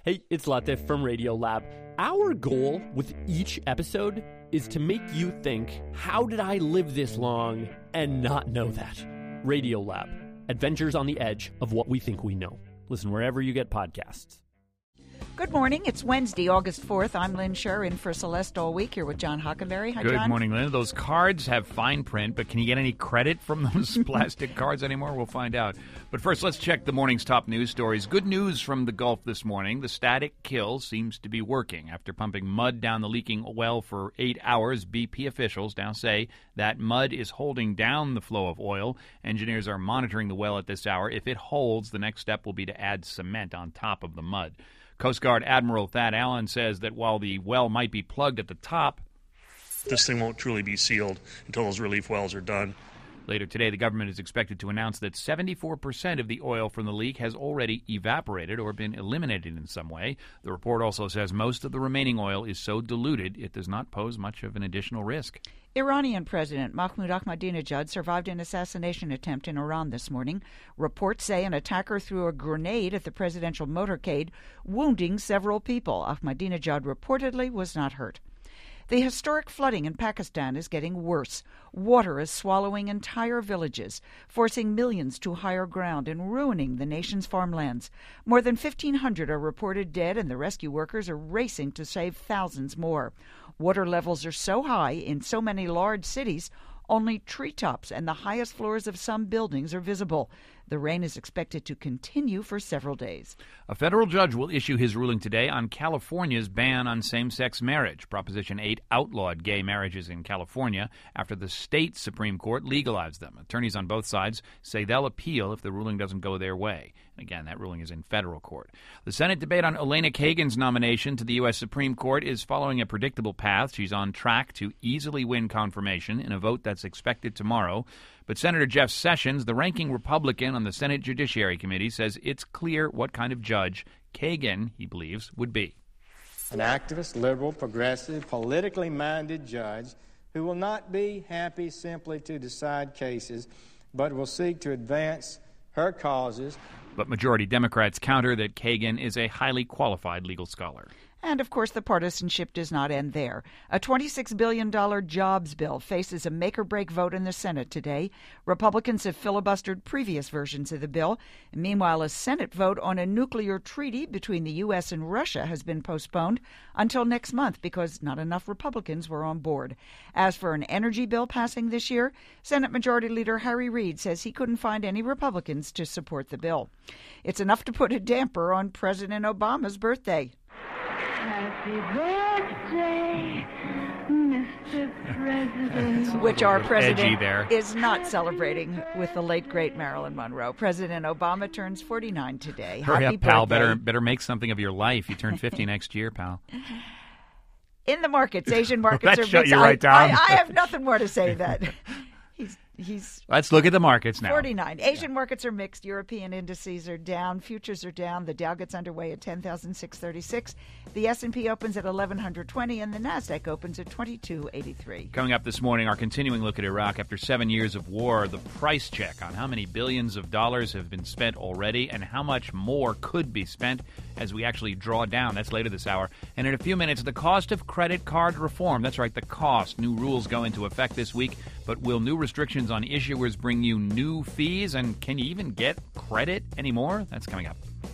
Hey, it's Latif from Radiolab. Our goal with each episode is to make you think, how did I live this long and not know that? Radiolab, adventures on the edge of what we think we know. Listen wherever you get podcasts. Good morning. It's Wednesday, August 4th. I'm Lynn Scher, in for Celeste all week, here with John Hockenberry. Hi, John. Good morning, Lynn. Those cards have fine print, but can you get any credit from those plastic cards anymore? We'll find out. But first, let's check the morning's top news stories. Good news from the Gulf this morning. The static kill seems to be working. After pumping mud down the leaking well for 8 hours, BP officials now say that mud is holding down the flow of oil. Engineers are monitoring the well at this hour. If it holds, the next step will be to add cement on top of the mud. Coast Guard Admiral Thad Allen says that while the well might be plugged at the top, this thing won't truly be sealed until those relief wells are done. Later today, the government is expected to announce that 74% of the oil from the leak has already evaporated or been eliminated in some way. The report also says most of the remaining oil is so diluted it does not pose much of an additional risk. Iranian President Mahmoud Ahmadinejad survived an assassination attempt in Iran this morning. Reports say an attacker threw a grenade at the presidential motorcade, wounding several people. Ahmadinejad reportedly was not hurt. The historic flooding in Pakistan is getting worse. Water is swallowing entire villages, forcing millions to higher ground and ruining the nation's farmlands. More than 1,500 are reported dead, and the rescue workers are racing to save thousands more. Water levels are so high in so many large cities, only treetops and the highest floors of some buildings are visible. The rain is expected to continue for several days. A federal judge will issue his ruling today on California's ban on same-sex marriage. Proposition 8 outlawed gay marriages in California after the state Supreme Court legalized them. Attorneys on both sides say they'll appeal if the ruling doesn't go their way. Again, that ruling is in federal court. The Senate debate on Elena Kagan's nomination to the U.S. Supreme Court is following a predictable path. She's on track to easily win confirmation in a vote that's expected tomorrow. But Senator Jeff Sessions, the ranking Republican on the Senate Judiciary Committee, says it's clear what kind of judge Kagan, he believes, would be. An activist, liberal, progressive, politically minded judge who will not be happy simply to decide cases, but will seek to advance her causes. But majority Democrats counter that Kagan is a highly qualified legal scholar. And, of course, the partisanship does not end there. A $26 billion jobs bill faces a make-or-break vote in the Senate today. Republicans have filibustered previous versions of the bill. Meanwhile, a Senate vote on a nuclear treaty between the U.S. and Russia has been postponed until next month because not enough Republicans were on board. As for an energy bill passing this year, Senate Majority Leader Harry Reid says he couldn't find any Republicans to support the bill. It's enough to put a damper on President Obama's birthday. Happy birthday, Mr. President. Which our president there. is not celebrating with the late, great Marilyn Monroe. President Obama turns 49 today. Hurry Happy up, pal. birthday. Better make something of your life. You turn 50 next year, pal. In the markets, Asian markets That are shut mixed. you right down. I have nothing more to say that. He's Let's look at the markets now. 49. Asian markets are mixed. European indices are down. Futures are down. The Dow gets underway at 10,636. The S&P opens at 1,120, and the Nasdaq opens at 2283. Coming up this morning, our continuing look at Iraq. After 7 years of war, the price check on how many billions of dollars have been spent already and how much more could be spent as we actually draw down. That's later this hour. And in a few minutes, the cost of credit card reform. That's right, the cost. New rules go into effect this week. But will new restrictions on issuers bring you new fees? And can you even get credit anymore? That's coming up.